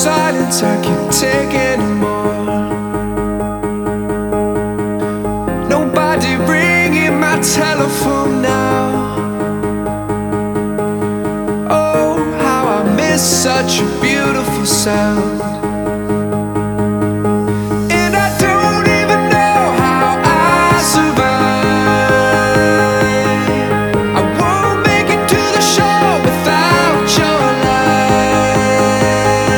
silence, I can't take anymore. Nobody ringing my telephone now. Oh, how I miss such a beautiful sound.